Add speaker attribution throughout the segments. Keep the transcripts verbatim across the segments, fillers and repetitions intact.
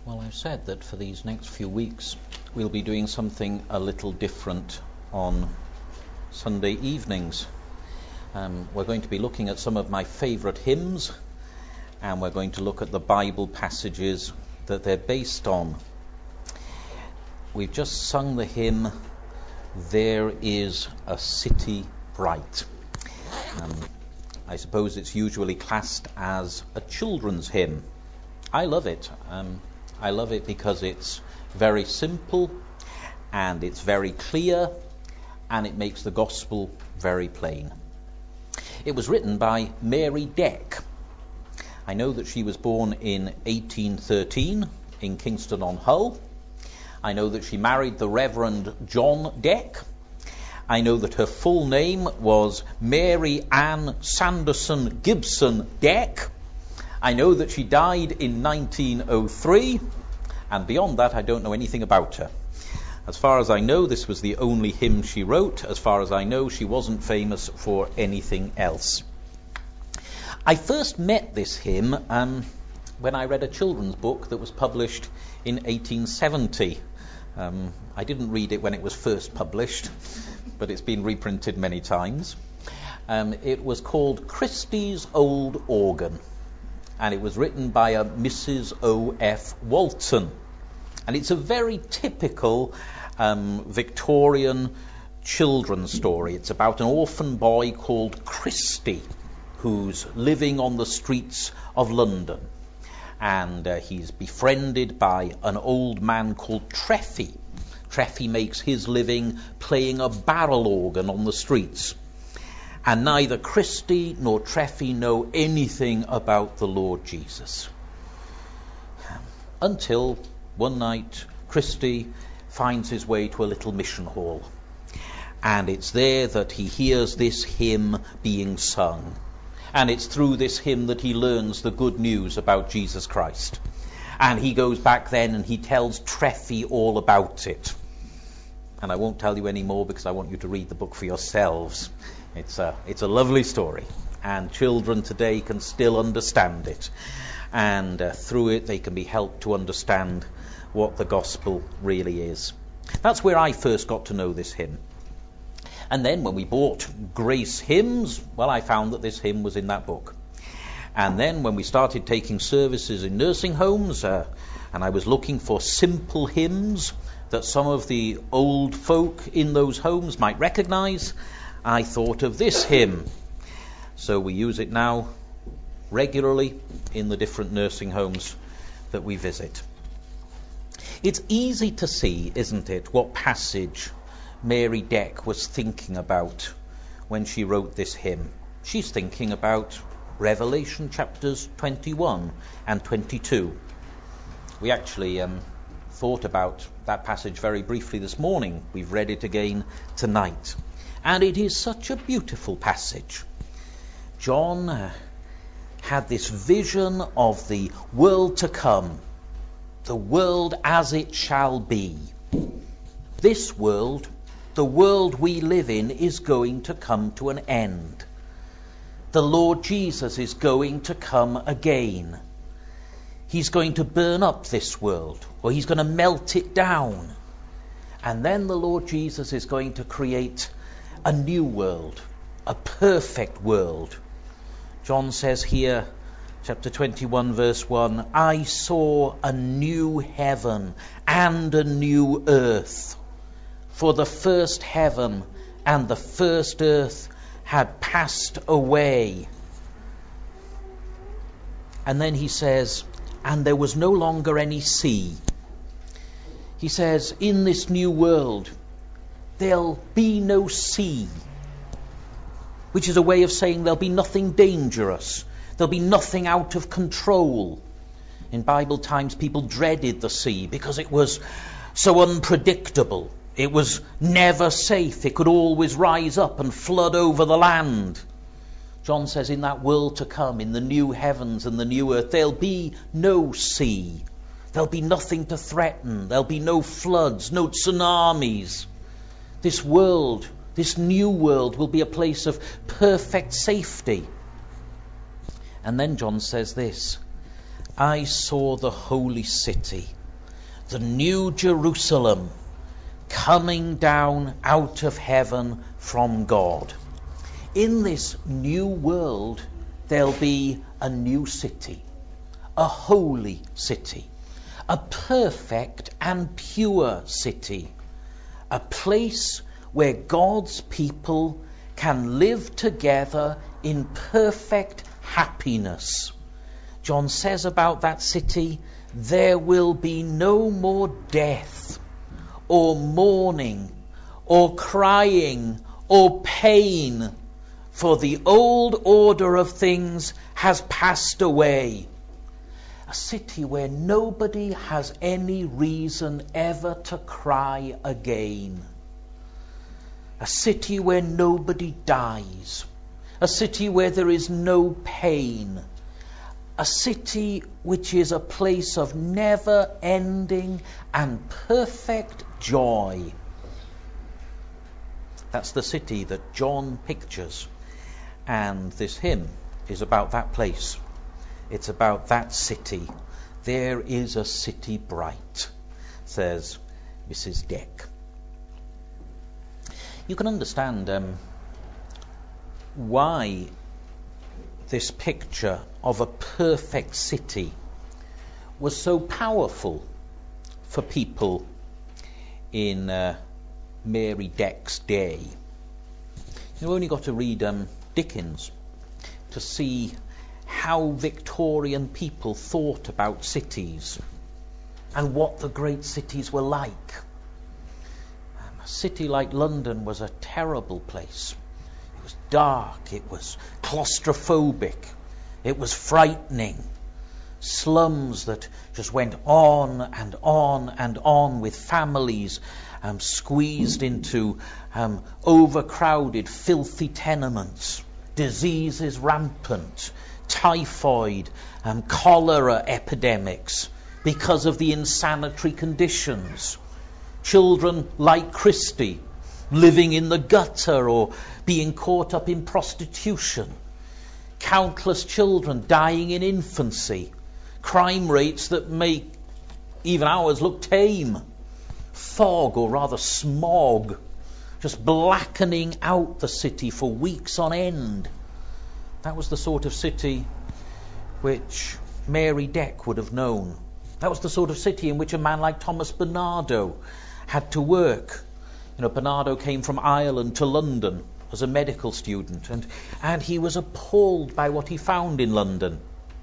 Speaker 1: Well, I've said that for these next few weeks we'll be doing something a little different on Sunday evenings. Um, we're going to be looking at some of my favourite hymns, and we're going to look at the Bible passages that they're based on. We've just sung the hymn, "There is a City Bright." Um, I suppose it's usually classed as a children's hymn. I love it. Um, I love it because it's very simple and it's very clear and it makes the gospel very plain. It was written by Mary Deck. I know that she was born in eighteen thirteen in Kingston on Hull. I know that she married the Reverend John Deck. I know that her full name was Mary Ann Sanderson Gibson Deck. I know that she died in nineteen oh three, and beyond that I don't know anything about her. As far as I know, this was the only hymn she wrote. As far as I know, she wasn't famous for anything else. I first met this hymn um, when I read a children's book that was published in eighteen seventy. Um, I didn't read it when it was first published, but it's been reprinted many times. Um, it was called Christie's Old Organ, and it was written by a Missus O F Walton. And it's a very typical um, Victorian children's story. It's about an orphan boy called Christy, who's living on the streets of London. And uh, he's befriended by an old man called Treffy. Treffy makes his living playing a barrel organ on the streets. And neither Christy nor Treffy know anything about the Lord Jesus. Until one night, Christy finds his way to a little mission hall. And it's there that he hears this hymn being sung. And it's through this hymn that he learns the good news about Jesus Christ. And he goes back then and he tells Treffy all about it. And I won't tell you any more because I want you to read the book for yourselves. It's a, it's a lovely story. And children today can still understand it. And uh, through it they can be helped to understand what the gospel really is. That's where I first got to know this hymn. And then when we bought Grace Hymns, well, I found that this hymn was in that book. And then when we started taking services in nursing homes, uh, and I was looking for simple hymns that some of the old folk in those homes might recognize, I thought of this hymn. So we use it now regularly in the different nursing homes that we visit. It's easy to see, isn't it, what passage Mary Deck was thinking about when she wrote this hymn. She's thinking about Revelation chapters twenty-one and twenty-two. We actually um, thought about that passage very briefly this morning. We've read it again tonight. And it is such a beautiful passage. John uh, had this vision of the world to come, the world as it shall be. This world, the world we live in, is going to come to an end. The Lord Jesus is going to come again. He's going to burn up this world, or he's going to melt it down. And then the Lord Jesus is going to create a new world, a perfect world. John says here, chapter twenty-one, verse one, "I saw a new heaven and a new earth. For the first heaven and the first earth had passed away." And then he says, "And there was no longer any sea." He says, in this new world, there'll be no sea. Which is a way of saying there'll be nothing dangerous. There'll be nothing out of control. In Bible times, people dreaded the sea because it was so unpredictable. It was never safe. It could always rise up and flood over the land. John says in that world to come, in the new heavens and the new earth, there'll be no sea. There'll be nothing to threaten. There'll be no floods, no tsunamis. This world, this new world, will be a place of perfect safety. And then John says this, "I saw the holy city, the new Jerusalem coming down out of heaven from God. In this new world, there'll be a new city, a holy city, a perfect and pure city, a place where God's people can live together in perfect happiness. John says about that city, there will be no more death, or mourning, or crying, or pain, for the old order of things has passed away. A city where nobody has any reason ever to cry again. A city where nobody dies. A city where there is no pain. A city which is a place of never-ending and perfect joy. That's the city that John pictures. And this hymn is about that place. It's about that city. There is a city bright, says Missus Deck. You can understand um, why this picture of a perfect city was so powerful for people in uh, Mary Deck's day. You've only got to read um, Dickens to see how Victorian people thought about cities and what the great cities were like. Um, a city like London was a terrible place. It was dark, it was claustrophobic, it was frightening. Slums that just went on and on and on with families um, squeezed into um, overcrowded, filthy tenements, diseases rampant, typhoid and cholera epidemics because of the insanitary conditions. Children like Christie living in the gutter or being caught up in prostitution. Countless children dying in infancy. Crime rates that make even ours look tame. Fog, or rather smog, just blackening out the city for weeks on end. That was the sort of city which Mary Deck would have known. That was the sort of city in which a man like Thomas Bernardo had to work. You know, Bernardo came from Ireland to London as a medical student, and, and he was appalled by what he found in London.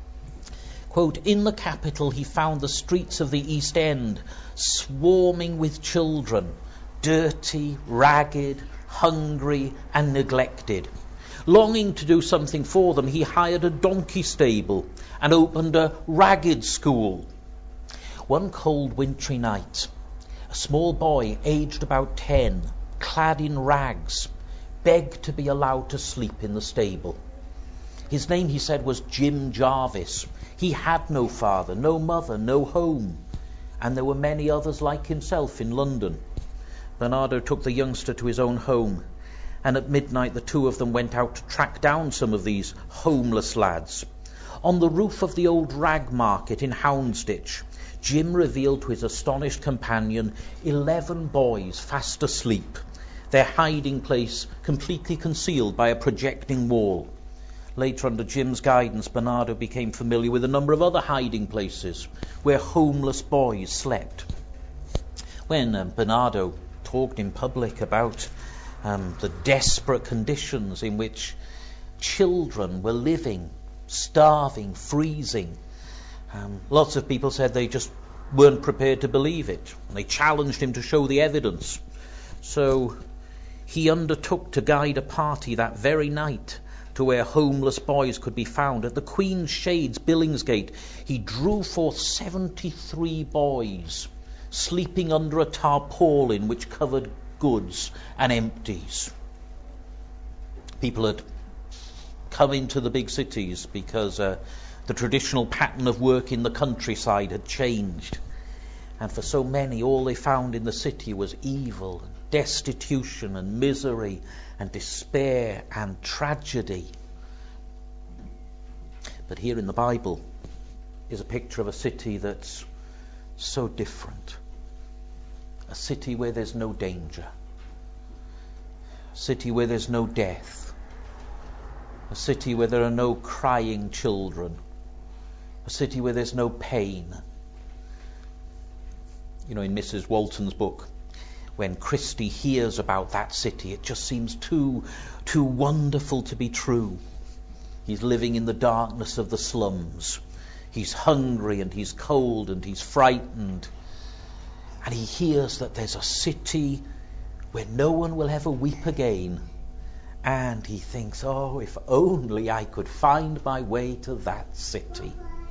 Speaker 1: Quote, in the capital he found the streets of the East End swarming with children, dirty, ragged, hungry and neglected. Longing to do something for them, he hired a donkey stable and opened a ragged school. One cold wintry night, a small boy aged about ten, clad in rags, begged to be allowed to sleep in the stable. His name, he said, was Jim Jarvis. He had no father, no mother, no home, and there were many others like himself in London. Bernardo took the youngster to his own home, and at midnight the two of them went out to track down some of these homeless lads. On the roof of the old rag market in Houndsditch, Jim revealed to his astonished companion eleven boys fast asleep, their hiding place completely concealed by a projecting wall. Later, under Jim's guidance, Bernardo became familiar with a number of other hiding places where homeless boys slept. When um, Bernardo talked in public about um, the desperate conditions in which children were living, starving, freezing, um, lots of people said they just weren't prepared to believe it. And they challenged him to show the evidence. So he undertook to guide a party that very night to where homeless boys could be found. At the Queen's Shades, Billingsgate, he drew forth seventy-three boys sleeping under a tarpaulin which covered goods and empties. People had come into the big cities because uh, the traditional pattern of work in the countryside had changed. And for so many, all they found in the city was evil, destitution and misery and despair and tragedy. But here in the Bible is a picture of a city that's so different. A city where there's no danger. A city where there's no death. A city where there are no crying children. A city where there's no pain. You know, in Missus Walton's book, when Christy hears about that city, it just seems too, too wonderful to be true. He's living in the darkness of the slums. He's hungry and he's cold and he's frightened. And he hears that there's a city where no one will ever weep again. And he thinks, oh, if only I could find my way to that city.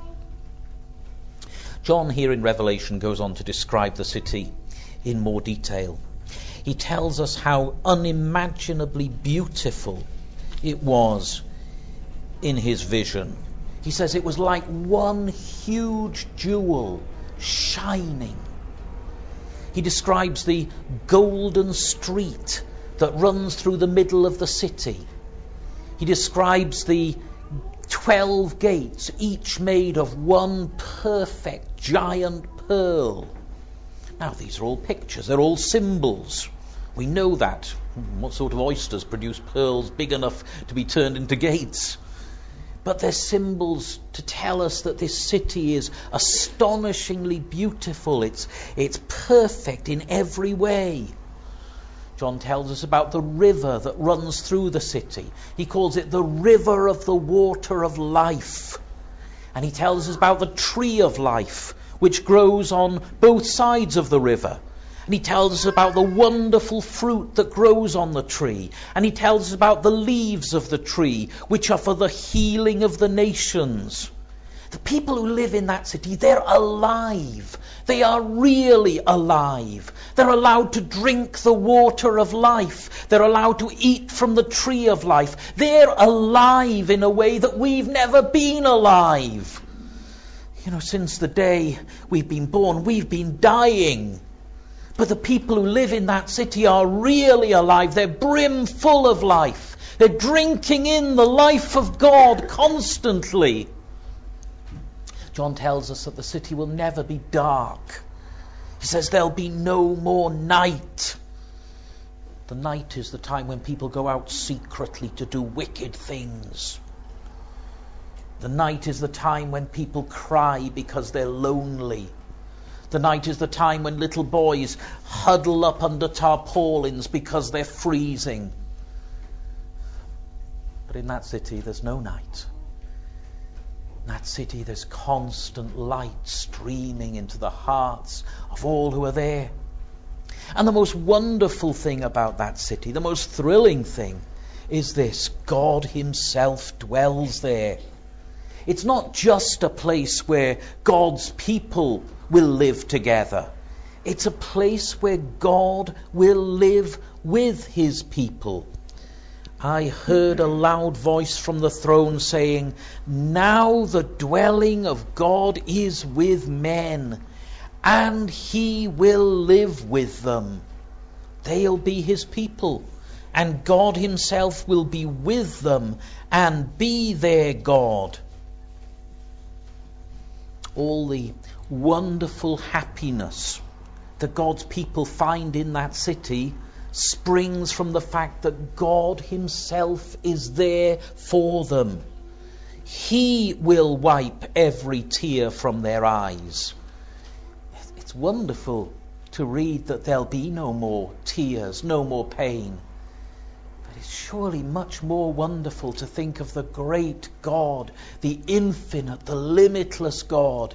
Speaker 1: John here in Revelation goes on to describe the city in more detail. He tells us how unimaginably beautiful it was in his vision. He says it was like one huge jewel shining. He describes the golden street that runs through the middle of the city. He describes the twelve gates, each made of one perfect giant pearl. Now, these are all pictures. They're all symbols. We know that. What sort of oysters produce pearls big enough to be turned into gates? But they're symbols to tell us that this city is astonishingly beautiful. It's, it's perfect in every way. John tells us about the river that runs through the city. He calls it the river of the water of life. And he tells us about the tree of life, which grows on both sides of the river. And he tells us about the wonderful fruit that grows on the tree. And he tells us about the leaves of the tree, which are for the healing of the nations. The people who live in that city, they're alive. They are really alive. They're allowed to drink the water of life. They're allowed to eat from the tree of life. They're alive in a way that we've never been alive. You know, since the day we've been born, we've been dying. But the people who live in that city are really alive. They're brim full of life. They're drinking in the life of God constantly. John tells us that the city will never be dark. He says there'll be no more night. The night is the time when people go out secretly to do wicked things. The night is the time when people cry because they're lonely. The night is the time when little boys huddle up under tarpaulins because they're freezing. But in that city, there's no night. In that city, there's constant light streaming into the hearts of all who are there. And the most wonderful thing about that city, the most thrilling thing, is this: God himself dwells there. It's not just a place where God's people will live together. It's a place where God will live with his people. I heard a loud voice from the throne saying, "Now the dwelling of God is with men, and he will live with them. They'll be his people, and God himself will be with them and be their God." All the wonderful happiness that God's people find in that city springs from the fact that God himself is there for them. He will wipe every tear from their eyes. It's wonderful to read that there'll be no more tears, no more pain. But it's surely much more wonderful to think of the great God, the infinite, the limitless God,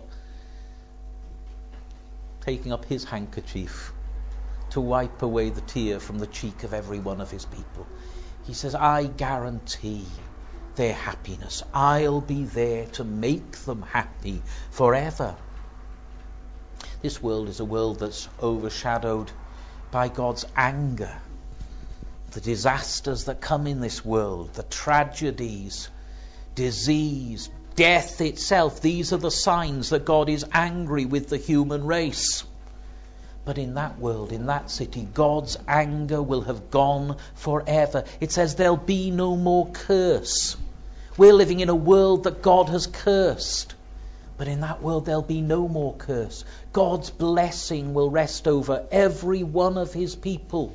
Speaker 1: taking up his handkerchief to wipe away the tear from the cheek of every one of his people. He says, I guarantee their happiness. I'll be there to make them happy forever. This world is a world that's overshadowed by God's anger. The disasters that come in this world, the tragedies, disease, death itself, these are the signs that God is angry with the human race. But in that world, in that city, God's anger will have gone forever. It says there'll be no more curse. We're living in a world that God has cursed. But in that world there'll be no more curse. God's blessing will rest over every one of his people.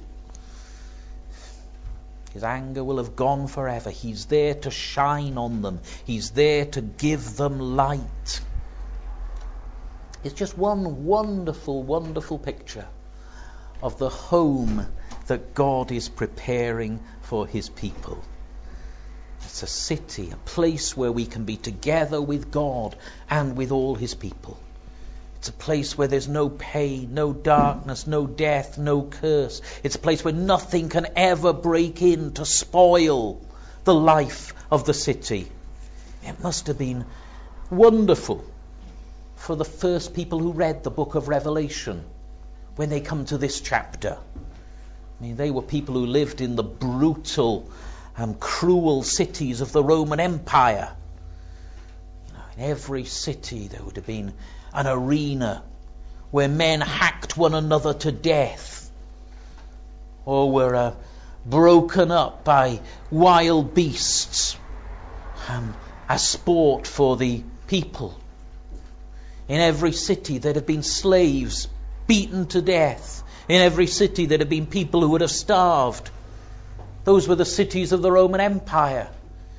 Speaker 1: His anger will have gone forever. He's there to shine on them. He's there to give them light. It's just one wonderful, wonderful picture of the home that God is preparing for his people. It's a city, a place where we can be together with God and with all his people. It's a place where there's no pain, no darkness, no death, no curse. It's a place where nothing can ever break in to spoil the life of the city. It must have been wonderful for the first people who read the book of Revelation when they come to this chapter. I mean, they were people who lived in the brutal and cruel cities of the Roman Empire. You know, in every city there would have been an arena where men hacked one another to death, or were uh, broken up by wild beasts um, as sport for the people. In every city there'd have been slaves beaten to death. In every city there'd have been people who would have starved. Those were the cities of the Roman Empire.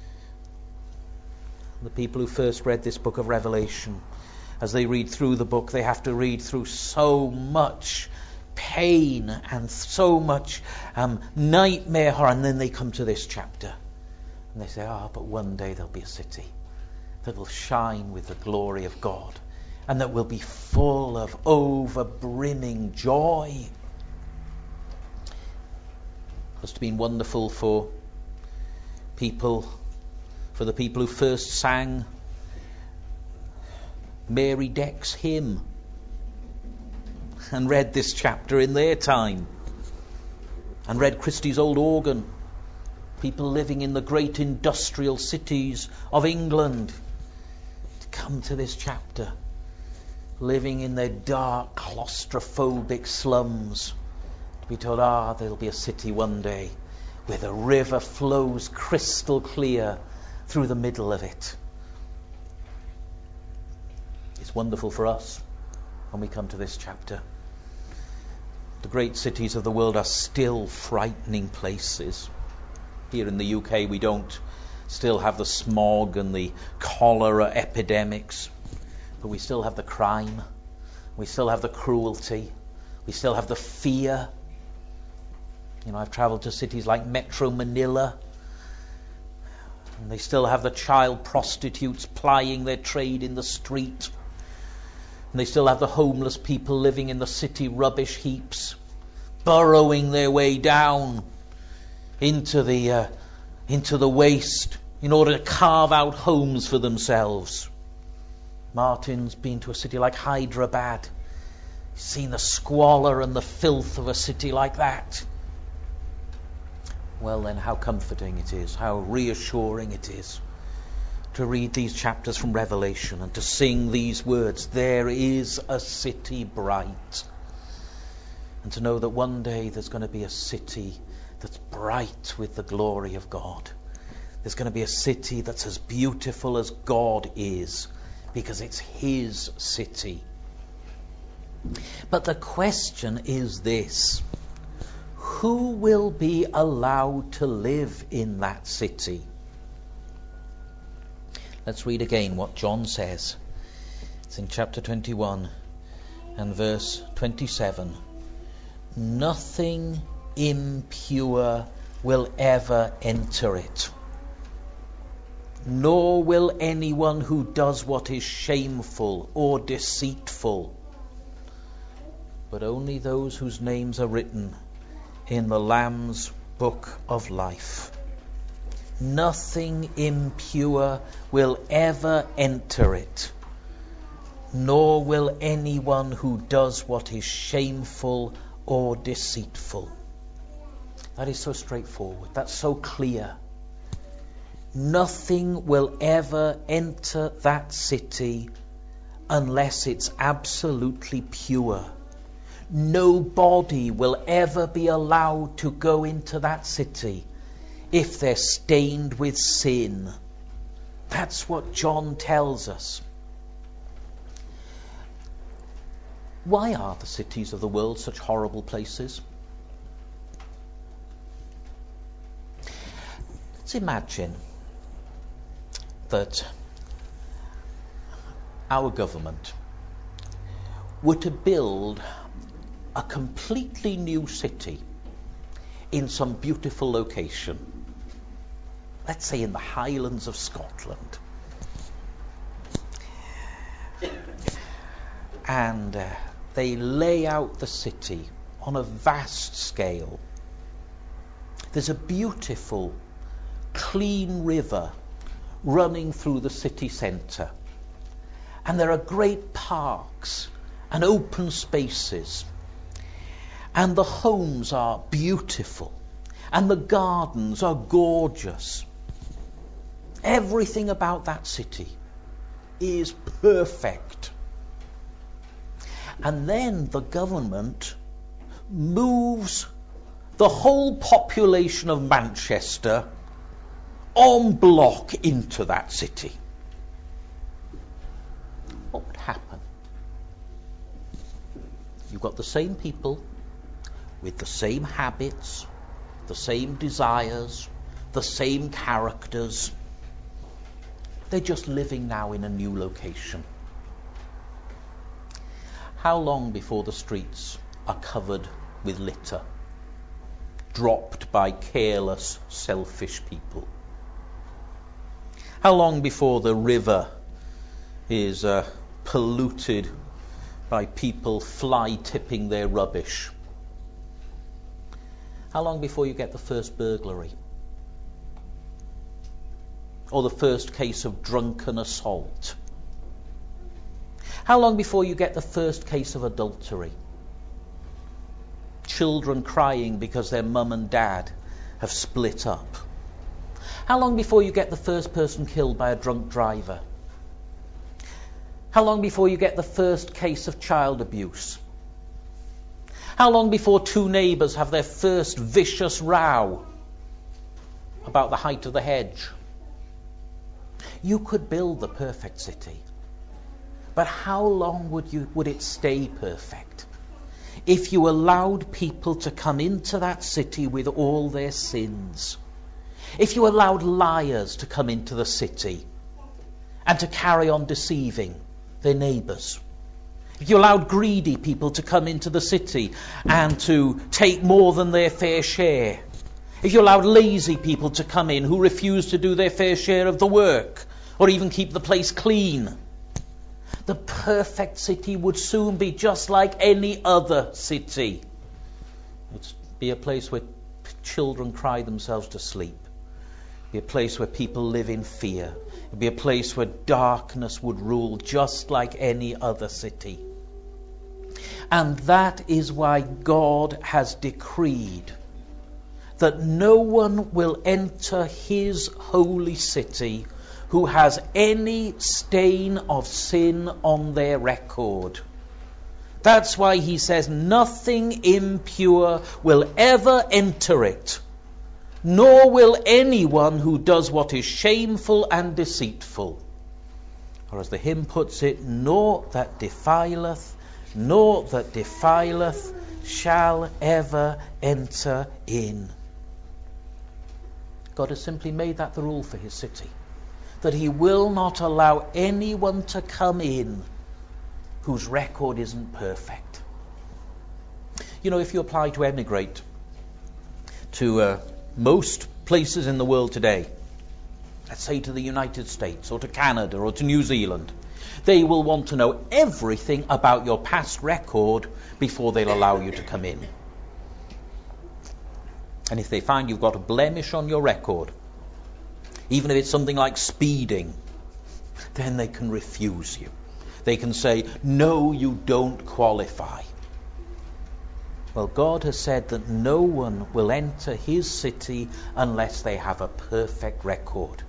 Speaker 1: The people who first read this book of Revelation, as they read through the book, they have to read through so much pain and so much um, nightmare horror, and then they come to this chapter and they say, ah, oh, but one day there'll be a city that will shine with the glory of God and that will be full of over-brimming joy. It must have been wonderful for people, for the people who first sang Mary Deck's hymn and read this chapter in their time, and read Christie's old organ. People living in the great industrial cities of England to come to this chapter, living in their dark, claustrophobic slums, to be told, ah, there'll be a city one day where the river flows crystal clear through the middle of it. It's wonderful for us when we come to this chapter. The great cities of the world are still frightening places. Here in the U K we don't still have the smog and the cholera epidemics, but we still have the crime, we still have the cruelty, we still have the fear. You know, I've travelled to cities like Metro Manila, and they still have the child prostitutes plying their trade in the street. And they still have the homeless people living in the city rubbish heaps, burrowing their way down into the uh, into the waste in order to carve out homes for themselves. Martin's been to a city like Hyderabad. He's seen the squalor and the filth of a city like that. Well then, how comforting it is, how reassuring it is to read these chapters from Revelation and to sing these words, there is a city bright. And to know that one day there's going to be a city that's bright with the glory of God. There's going to be a city that's as beautiful as God is, because it's his city. But the question is this: who will be allowed to live in that city? Let's read again what John says. It's in chapter twenty-one and verse twenty-seven. Nothing impure will ever enter it, nor will anyone who does what is shameful or deceitful, but only those whose names are written in the Lamb's book of life. Nothing impure will ever enter it, nor will anyone who does what is shameful or deceitful. That is so straightforward. That's so clear. Nothing will ever enter that city unless it's absolutely pure. Nobody will ever be allowed to go into that city if they're stained with sin. That's what John tells us. Why are the cities of the world such horrible places? Let's imagine that our government were to build a completely new city in some beautiful location, let's say in the Highlands of Scotland. And uh, they lay out the city on a vast scale. There's a beautiful, clean river running through the city centre. And there are great parks and open spaces. And the homes are beautiful. And the gardens are gorgeous. Everything about that city is perfect. And then the government moves the whole population of Manchester en bloc into that city. What would happen? You've got the same people with the same habits, the same desires, the same characters. They're just living now in a new location. How long before the streets are covered with litter, dropped by careless, selfish people? How long before the river is uh, polluted by people fly-tipping their rubbish? How long before you get the first burglary? Or the first case of drunken assault? How long before you get the first case of adultery? Children crying because their mum and dad have split up. How long before you get the first person killed by a drunk driver? How long before you get the first case of child abuse? How long before two neighbours have their first vicious row about the height of the hedge? You could build the perfect city. But how long would you would it stay perfect if you allowed people to come into that city with all their sins? If you allowed liars to come into the city and to carry on deceiving their neighbours? If you allowed greedy people to come into the city and to take more than their fair share? If you allowed lazy people to come in who refuse to do their fair share of the work or even keep the place clean? The perfect city would soon be just like any other city. It'd be a place where children cry themselves to sleep. It'd be a place where people live in fear. It'd be a place where darkness would rule just like any other city. And that is why God has decreed that no one will enter his holy city who has any stain of sin on their record. That's why he says nothing impure will ever enter it, nor will anyone who does what is shameful and deceitful. Or as the hymn puts it, nor that defileth, nor that defileth shall ever enter in. God has simply made that the rule for his city, that he will not allow anyone to come in whose record isn't perfect. You know, if you apply to emigrate to uh, most places in the world today, let's say to the United States or to Canada or to New Zealand, they will want to know everything about your past record before they'll allow you to come in. And if they find you've got a blemish on your record, even if it's something like speeding, then they can refuse you. They can say, no, you don't qualify. Well, God has said that no one will enter his city unless they have a perfect record.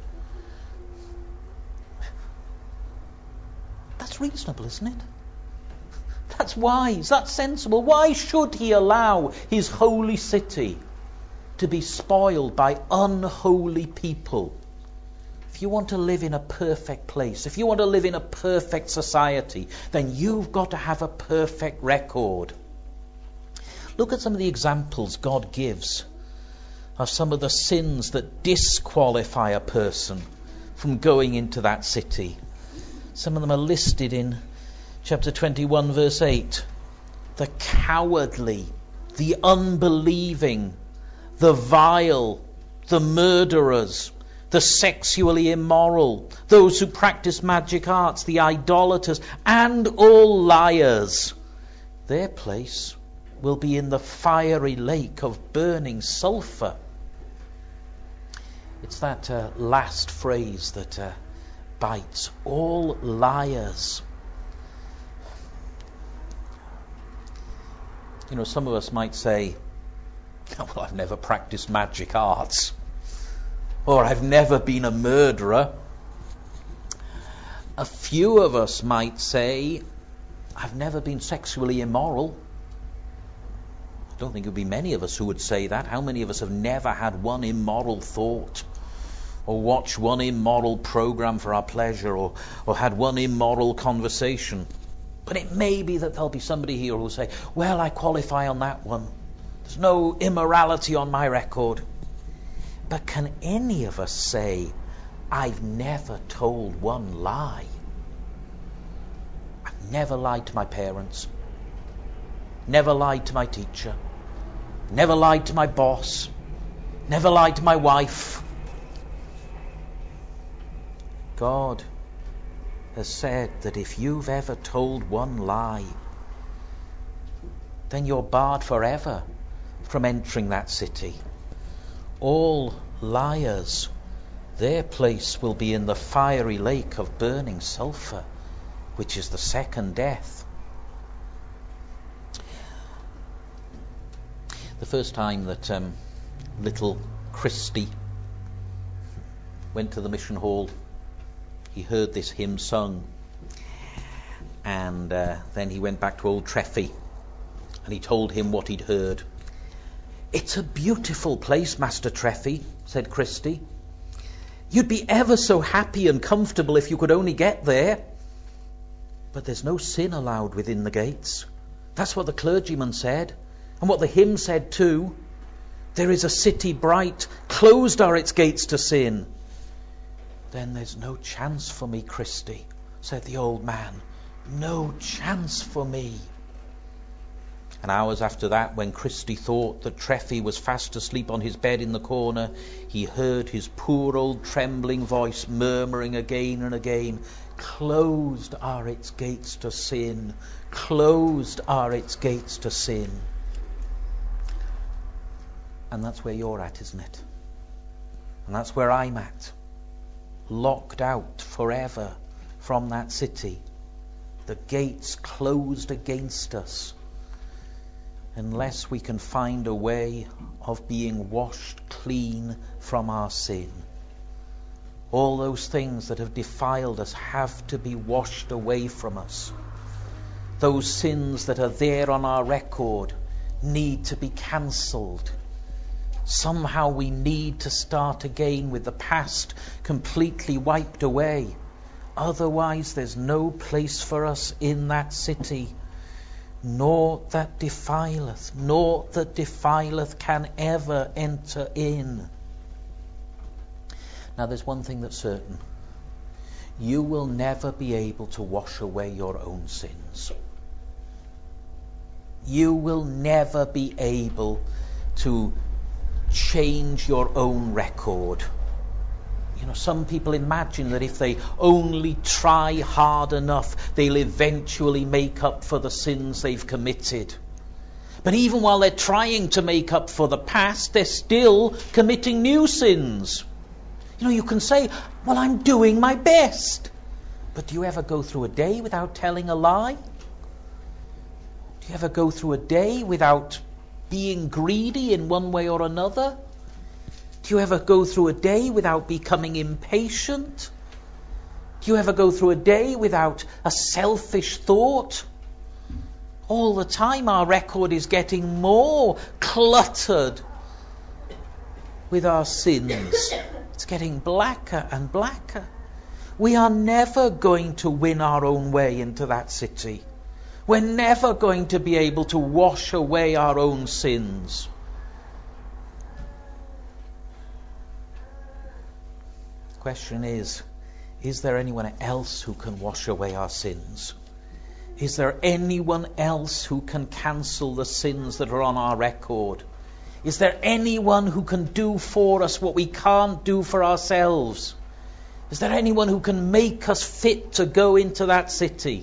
Speaker 1: That's reasonable, isn't it? That's wise, that's sensible. Why should he allow his holy city to be spoiled by unholy people? If If you want to live in a perfect place, if you want to live in a perfect society, then you've got to have a perfect record. Look at some of the examples God gives of some of the sins that disqualify a person from going into that city. Some of them are listed in chapter twenty-one, verse eight. The cowardly, the unbelieving, the vile, the murderers, the sexually immoral, those who practice magic arts, the idolaters, and all liars. Their place will be in the fiery lake of burning sulphur. It's that uh, last phrase that uh, bites. All liars. You know, some of us might say, well, I've never practiced magic arts. Or I've never been a murderer. A few of us might say, I've never been sexually immoral. I don't think it would be many of us who would say that. How many of us have never had one immoral thought, or watched one immoral program for our pleasure, or, or had one immoral conversation? But it may be that there'll be somebody here who will say, well, I qualify on that one. There's no immorality on my record. But can any of us say, I've never told one lie? I've never lied to my parents. Never lied to my teacher. Never lied to my boss. Never lied to my wife. God has said that if you've ever told one lie, then you're barred forever from entering that city. All liars, their place will be in the fiery lake of burning sulphur, which is the second death. The first time that um, little Christy went to the mission hall, he heard this hymn sung, and uh, then he went back to old Treffy and he told him what he'd heard. It's a beautiful place, Master Treffy, said Christy. You'd be ever so happy and comfortable if you could only get there. But there's no sin allowed within the gates. That's what the clergyman said, and what the hymn said too. There is a city bright, closed are its gates to sin. Then there's no chance for me, Christy, said the old man. No chance for me. And hours after that, when Christy thought that Treffy was fast asleep on his bed in the corner, he heard his poor old trembling voice murmuring again and again, closed are its gates to sin, closed are its gates to sin. And that's where you're at, isn't it? And that's where I'm at. Locked out forever from that city. The gates closed against us. Unless we can find a way of being washed clean from our sin. All those things that have defiled us have to be washed away from us. Those sins that are there on our record need to be cancelled. Somehow we need to start again with the past completely wiped away. Otherwise there's no place for us in that city. Nor that defileth, nor that defileth can ever enter in. Now there's one thing that's certain. You will never be able to wash away your own sins. You will never be able to change your own record. You know, some people imagine that if they only try hard enough, they'll eventually make up for the sins they've committed. But even while they're trying to make up for the past, they're still committing new sins. You know, you can say, well, I'm doing my best. But do you ever go through a day without telling a lie? Do you ever go through a day without being greedy in one way or another? Do you ever go through a day without becoming impatient? Do you ever go through a day without a selfish thought? All the time our record is getting more cluttered with our sins. It's getting blacker and blacker. We are never going to win our own way into that city. We're never going to be able to wash away our own sins. The question is, is there anyone else who can wash away our sins? Is there anyone else who can cancel the sins that are on our record? Is there anyone who can do for us what we can't do for ourselves? Is there anyone who can make us fit to go into that city?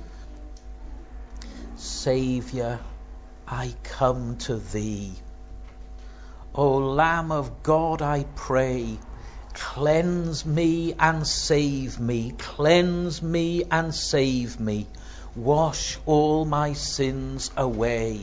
Speaker 1: Saviour, I come to thee. O Lamb of God, I pray, cleanse me and save me. Cleanse me and save me. Wash all my sins away.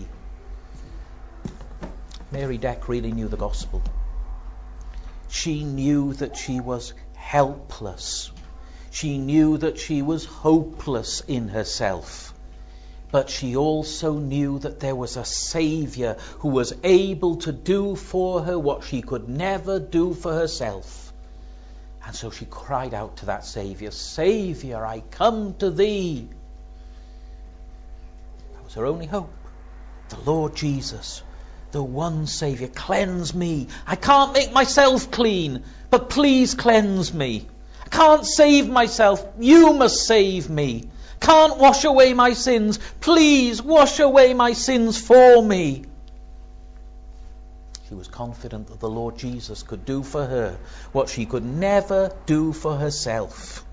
Speaker 1: Mary Deck really knew the gospel. She knew that she was helpless. She knew that she was hopeless in herself. But she also knew that there was a Saviour who was able to do for her what she could never do for herself. And so she cried out to that Saviour, Saviour, I come to thee. That was her only hope. The Lord Jesus, the one Saviour. Cleanse me. I can't make myself clean, but please cleanse me. I can't save myself. You must save me. Can't wash away my sins. Please wash away my sins for me. She was confident that the Lord Jesus could do for her what she could never do for herself.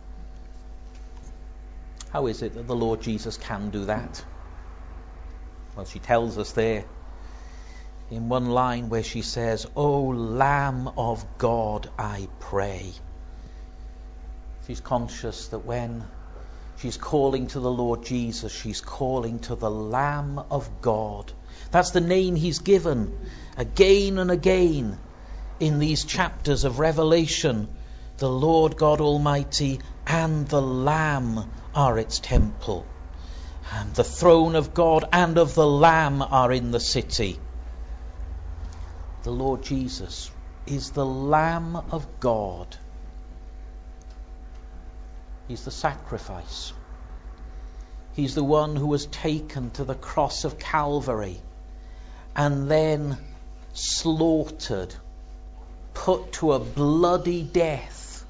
Speaker 1: How is it that the Lord Jesus can do that? Well, she tells us there in one line where she says, O Lamb of God, I pray. She's conscious that when she's calling to the Lord Jesus, she's calling to the Lamb of God. That's the name he's given again and again in these chapters of Revelation. The Lord God Almighty and the Lamb are its temple. And the throne of God and of the Lamb are in the city. The Lord Jesus is the Lamb of God. He's the sacrifice. He's the one who was taken to the cross of Calvary and then slaughtered, put to a bloody death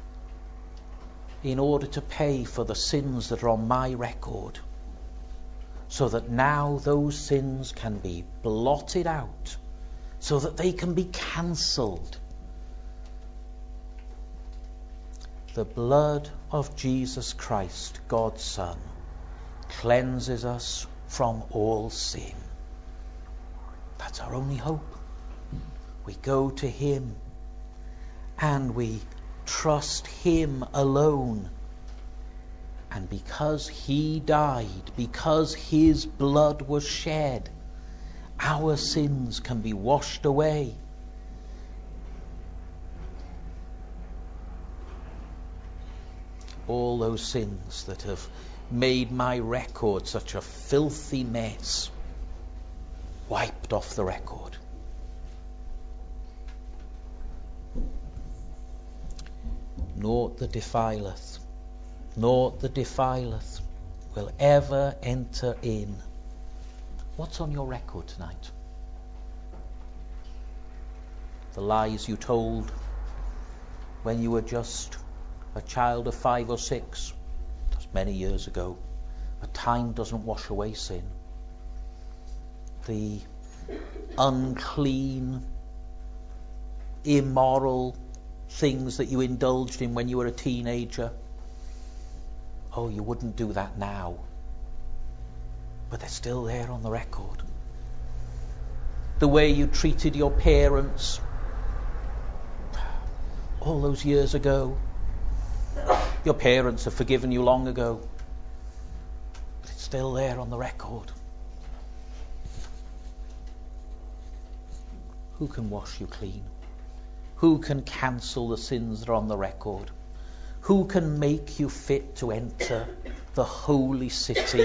Speaker 1: in order to pay for the sins that are on my record, so that now those sins can be blotted out, so that they can be cancelled. The blood of Jesus Christ, God's Son, cleanses us from all sin. That's our only hope. We go to him and we trust him alone. And because he died, because his blood was shed, our sins can be washed away. All those sins that have made my record such a filthy mess, wiped off the record. Naught that defileth, naught that defileth will ever enter in. What's on your record tonight? The lies you told when you were just a child of five or six. That's many years ago. But time doesn't wash away sin. The unclean, immoral things that you indulged in when you were a teenager. Oh, you wouldn't do that now. But they're still there on the record. The way you treated your parents all those years ago. Your parents have forgiven you long ago. But it's still there on the record. Who can wash you clean? Who can cancel the sins that are on the record? Who can make you fit to enter the holy city?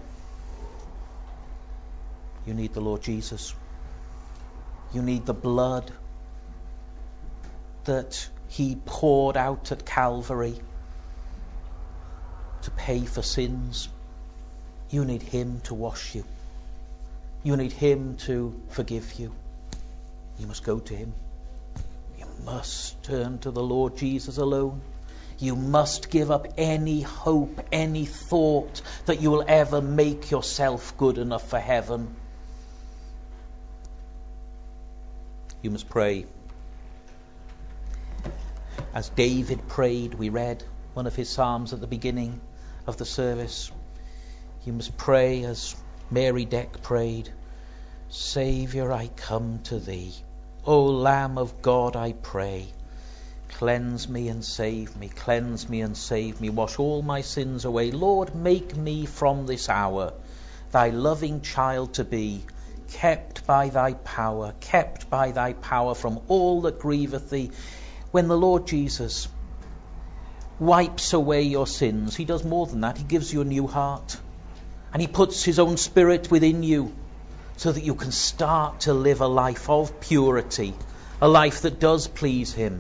Speaker 1: You need the Lord Jesus. You need the blood that he poured out at Calvary to pay for sins. You need him to wash you. You need him to forgive you. You must go to him. You must turn to the Lord Jesus alone. You must give up any hope, any thought that you will ever make yourself good enough for heaven. You must pray. As David prayed, we read one of his psalms at the beginning of the service. You must pray as Mary Deck prayed, Saviour, I come to thee. O Lamb of God, I pray. Cleanse me and save me, cleanse me and save me, wash all my sins away. Lord, make me from this hour thy loving child to be, kept by thy power, kept by thy power from all that grieveth thee. When the Lord Jesus wipes away your sins, he does more than that. He gives you a new heart. And he puts his own spirit within you so that you can start to live a life of purity, a life that does please him.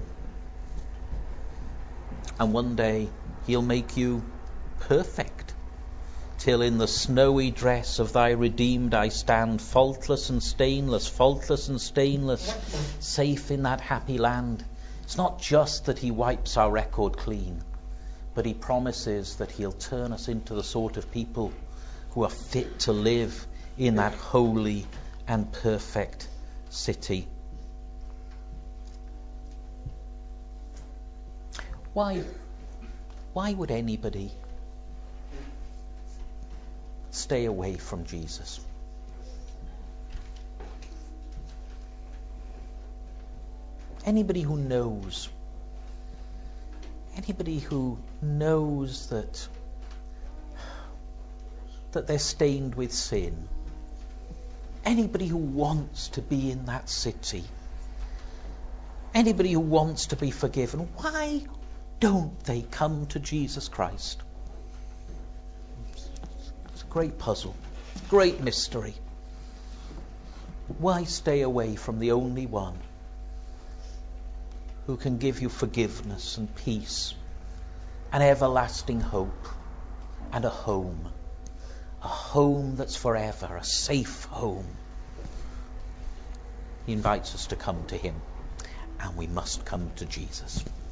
Speaker 1: And one day he'll make you perfect, till in the snowy dress of thy redeemed I stand, faultless and stainless, faultless and stainless, safe in that happy land. It's not just that he wipes our record clean, but he promises that he'll turn us into the sort of people who are fit to live in that holy and perfect city. Why, why would anybody stay away from Jesus? Anybody who knows, anybody who knows that that they're stained with sin, anybody who wants to be in that city, anybody who wants to be forgiven, why don't they come to Jesus Christ? It's a great puzzle, great mystery. Why stay away from the only one who can give you forgiveness and peace and everlasting hope and a home? A home that's forever, a safe home. He invites us to come to him, and we must come to Jesus.